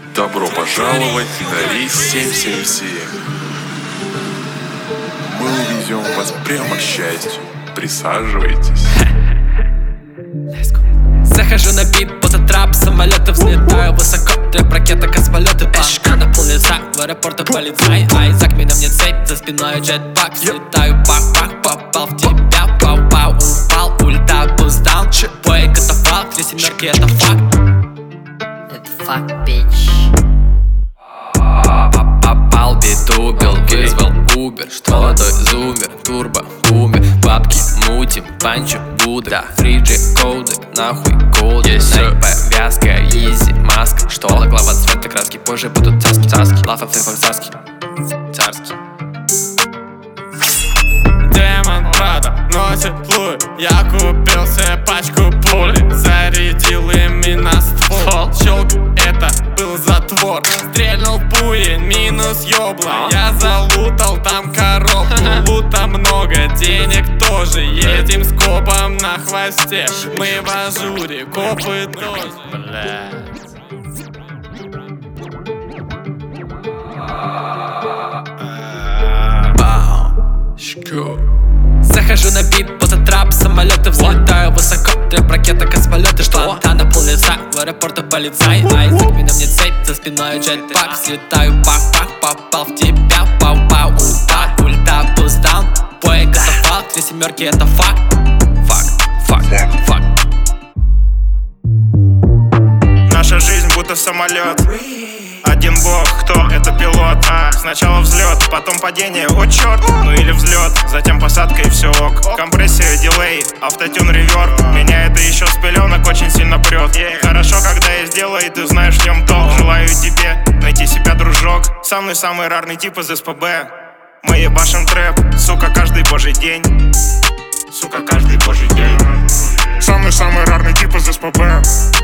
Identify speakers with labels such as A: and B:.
A: Добро пожаловать на рейс 777. Мы увезем вас прямо к счастью. Присаживайтесь.
B: Захожу на бит, будто трап, самолеты взлетаю высоко, трэп, ракета, космолеты, пашка на пол лица, в аэропорту полицай, Айзек, меня мне цепь, за спиной джетпак, слетаю, бах-бах, попал в тебя, пау-пау, упал, улетаю, пуздаун, бой, катафалк, 3 семерки, это факт.
C: Это факт, бич.
B: Попал, бит убил, вызвал Убер, что молодой зумер, турбо, бумер, бабки мутим, панчо, Будда, фриджи, коуды, нахуй голды, повязка, изи, маска, что глава цвета краски, позже будут царски, лафа, флипов, царский.
D: Демон Прада носит луи. Я купил себе пачку пули, зарядил ими на ствол. Щелк, это был затвор. Стрельнул пуин, минус ёбла. Я залутал там коробку. Лута много, денег тоже. Едем с копом на хвосте. Мы в ажуре, копы тоже.
B: Захожу на бит, будто трап, самолеты взлетаю высоко, трэп, ракета, космолеты, планта на пол лица, в аэропорту полицай, Айзек, меня мне цепь, за спиной джетпак, слетаю, бах-бах, попал в тебя, пау-пау, упал, улетаю, пуздаун, бой, катафалк, 3 семерки, это факт.
E: Наша жизнь будто самолет. Один бог, кто это пилот? Сначала взлет, потом падение, о черт. Ну или взлет, затем посадка и все ок. Компрессия, дилей, автотюн, реверб. Меня это еще с пеленок очень сильно прет. Хорошо, когда я сделаю, и ты знаешь в нем толк. Желаю тебе найти себя, дружок. Со мной самый рарный тип из СПБ. Мы ебашим трэп, сука, каждый божий день. Сука, каждый божий день. Самый рарный тип из СПБ.